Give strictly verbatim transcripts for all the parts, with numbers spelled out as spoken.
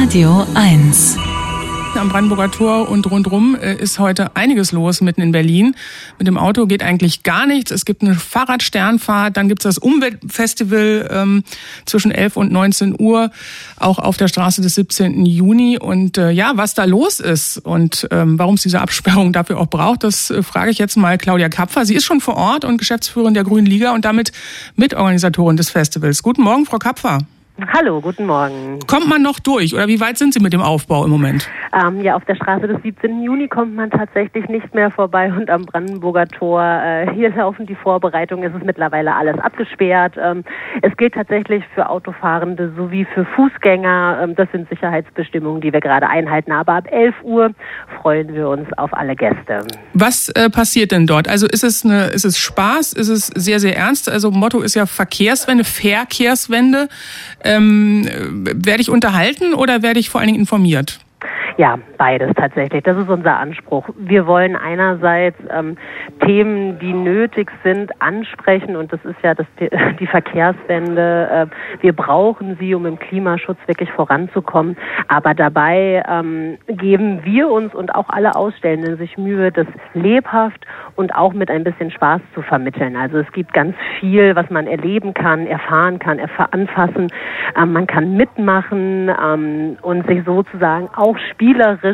Radio eins. Am Brandenburger Tor und rundrum ist heute einiges los mitten in Berlin. Mit dem Auto geht eigentlich gar nichts. Es gibt eine Fahrradsternfahrt, dann gibt es das Umweltfestival ähm, zwischen elf und neunzehn Uhr, auch auf der Straße des siebzehnten Juni. Und äh, ja, was da los ist und ähm, warum es diese Absperrung dafür auch braucht, das äh, frage ich jetzt mal Claudia Kapfer. Sie ist schon vor Ort und Geschäftsführerin der Grünen Liga und damit Mitorganisatorin des Festivals. Guten Morgen, Frau Kapfer. Hallo, guten Morgen. Kommt man noch durch oder wie weit sind Sie mit dem Aufbau im Moment? Ähm, ja, auf der Straße des siebzehnten Juni kommt man tatsächlich nicht mehr vorbei und am Brandenburger Tor, äh, hier laufen die Vorbereitungen, es ist mittlerweile alles abgesperrt. Ähm, es gilt tatsächlich für Autofahrende sowie für Fußgänger, ähm, das sind Sicherheitsbestimmungen, die wir gerade einhalten, aber ab elf Uhr freuen wir uns auf alle Gäste. Was äh, passiert denn dort? Also ist es, eine, ist es Spaß, ist es sehr, sehr ernst? Also Motto ist ja Verkehrswende, Verkehrswende. Ähm, werde ich unterhalten oder werde ich vor allen Dingen informiert? Ja, beides tatsächlich. Das ist unser Anspruch. Wir wollen einerseits ähm, Themen, die nötig sind, ansprechen und das ist ja das, die Verkehrswende. Äh, wir brauchen sie, um im Klimaschutz wirklich voranzukommen. Aber dabei ähm, geben wir uns und auch alle Ausstellenden sich Mühe, das lebhaft und auch mit ein bisschen Spaß zu vermitteln. Also es gibt ganz viel, was man erleben kann, erfahren kann, erf- anfassen. Ähm, man kann mitmachen ähm, und sich sozusagen auch spielerisch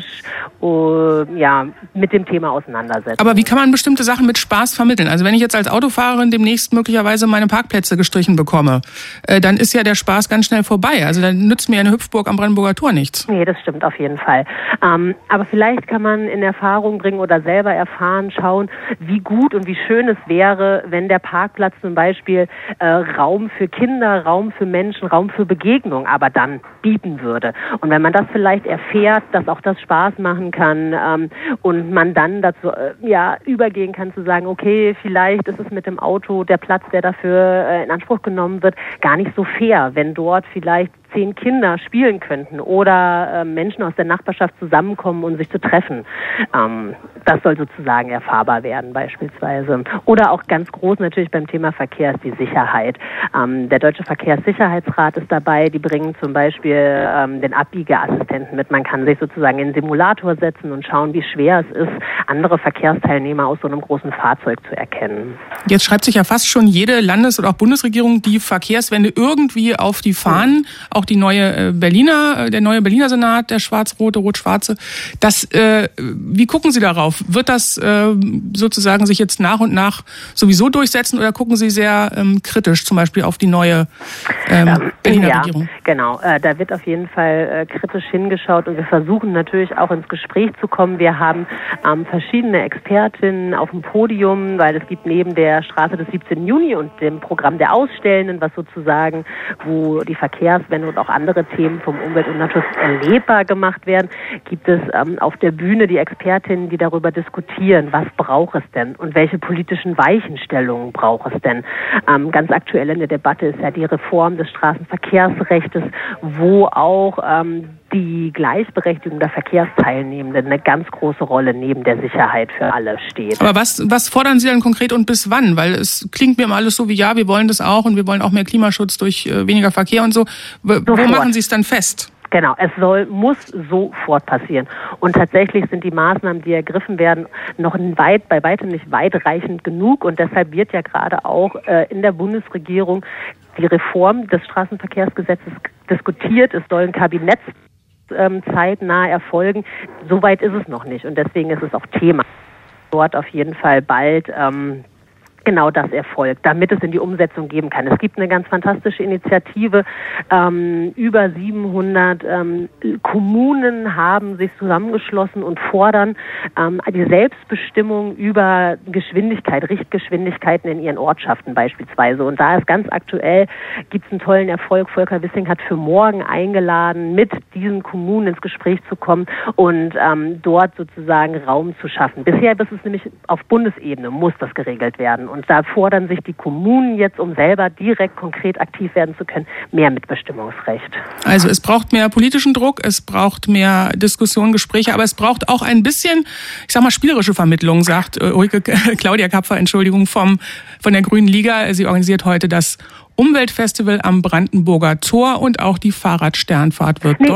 uh, ja, mit dem Thema auseinandersetzen. Aber wie kann man bestimmte Sachen mit Spaß vermitteln? Also wenn ich jetzt als Autofahrerin demnächst möglicherweise meine Parkplätze gestrichen bekomme, äh, dann ist ja der Spaß ganz schnell vorbei. Also dann nützt mir eine Hüpfburg am Brandenburger Tor nichts. Nee, das stimmt auf jeden Fall. Ähm, aber vielleicht kann man in Erfahrung bringen oder selber erfahren, schauen, wie gut und wie schön es wäre, wenn der Parkplatz zum Beispiel äh, Raum für Kinder, Raum für Menschen, Raum für Begegnung aber dann bieten würde. Und wenn man das vielleicht erfährt, dass auch das Spaß machen kann ähm, und man dann dazu äh, ja übergehen kann zu sagen, okay, vielleicht ist es mit dem Auto der Platz, der dafür äh, in Anspruch genommen wird, gar nicht so fair, wenn dort vielleicht zehn Kinder spielen könnten oder äh, Menschen aus der Nachbarschaft zusammenkommen und sich zu treffen. Ähm, das soll sozusagen erfahrbar werden beispielsweise. Oder auch ganz groß natürlich beim Thema Verkehr ist die Sicherheit. Ähm, der Deutsche Verkehrssicherheitsrat ist dabei, die bringen zum Beispiel ähm, den Abbiegeassistenten mit. Man kann sich sozusagen in den Simulator setzen und schauen, wie schwer es ist, andere Verkehrsteilnehmer aus so einem großen Fahrzeug zu erkennen. Jetzt schreibt sich ja fast schon jede Landes- oder auch Bundesregierung die Verkehrswende irgendwie auf die Fahnen. Mhm. Auch die neue Berliner, der neue Berliner Senat, der schwarz-rote, rot-schwarze. Das, äh, wie gucken Sie darauf? Wird das äh, sozusagen sich jetzt nach und nach sowieso durchsetzen oder gucken Sie sehr ähm, kritisch zum Beispiel auf die neue ähm, ähm, Berliner ja, Regierung? Genau, äh, da wird auf jeden Fall äh, kritisch hingeschaut und wir versuchen natürlich auch ins Gespräch zu kommen. Wir haben ähm, verschiedene Expertinnen auf dem Podium, weil es gibt neben der Straße des siebzehnten Juni und dem Programm der Ausstellenden, was sozusagen, wo die Verkehrswende und auch andere Themen vom Umwelt- und Naturschutz erlebbar gemacht werden, gibt es ähm, auf der Bühne die Expertinnen, die darüber diskutieren, was braucht es denn und welche politischen Weichenstellungen braucht es denn. Ähm, ganz aktuell in der Debatte ist ja die Reform des Straßenverkehrsrechts, wo auch ähm, die Gleichberechtigung der Verkehrsteilnehmenden eine ganz große Rolle neben der Sicherheit für alle steht. Aber was, was fordern Sie denn konkret und bis wann? Weil es klingt mir immer alles so wie, ja, wir wollen das auch und wir wollen auch mehr Klimaschutz durch äh, weniger Verkehr und so. W- wo machen Sie es dann fest? Genau, es soll, muss sofort passieren. Und tatsächlich sind die Maßnahmen, die ergriffen werden, noch weit, bei weitem nicht weitreichend genug. Und deshalb wird ja gerade auch äh, in der Bundesregierung die Reform des Straßenverkehrsgesetzes diskutiert. Es soll ein Kabinett ähm, zeitnah erfolgen. Soweit ist es noch nicht. Und deswegen ist es auch Thema. Dort auf jeden Fall bald ähm, genau das erfolgt, damit es in die Umsetzung geben kann. Es gibt eine ganz fantastische Initiative. Ähm, über siebenhundert ähm, Kommunen haben sich zusammengeschlossen und fordern ähm, die Selbstbestimmung über Geschwindigkeit, Richtgeschwindigkeiten in ihren Ortschaften beispielsweise. Und da ist ganz aktuell, gibt es einen tollen Erfolg. Volker Wissing hat für morgen eingeladen, mit diesen Kommunen ins Gespräch zu kommen und ähm, dort sozusagen Raum zu schaffen. Bisher ist es nämlich auf Bundesebene, muss das geregelt werden. Und da fordern sich die Kommunen jetzt, um selber direkt konkret aktiv werden zu können, mehr Mitbestimmungsrecht. Also es braucht mehr politischen Druck, es braucht mehr Diskussion, Gespräche, aber es braucht auch ein bisschen, ich sag mal, spielerische Vermittlung, sagt äh, Ulrike, Claudia Kapfer, Entschuldigung, vom, von der Grünen Liga. Sie organisiert heute das Umweltfestival am Brandenburger Tor und auch die Fahrradsternfahrt wird nee. dort.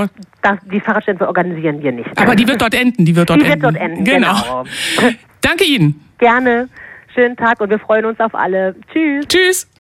das, die Fahrradstätte organisieren wir nicht. Aber die wird dort enden, die wird dort die enden. Die wird dort enden, genau. genau. Danke Ihnen. Gerne. Schönen Tag und wir freuen uns auf alle. Tschüss. Tschüss.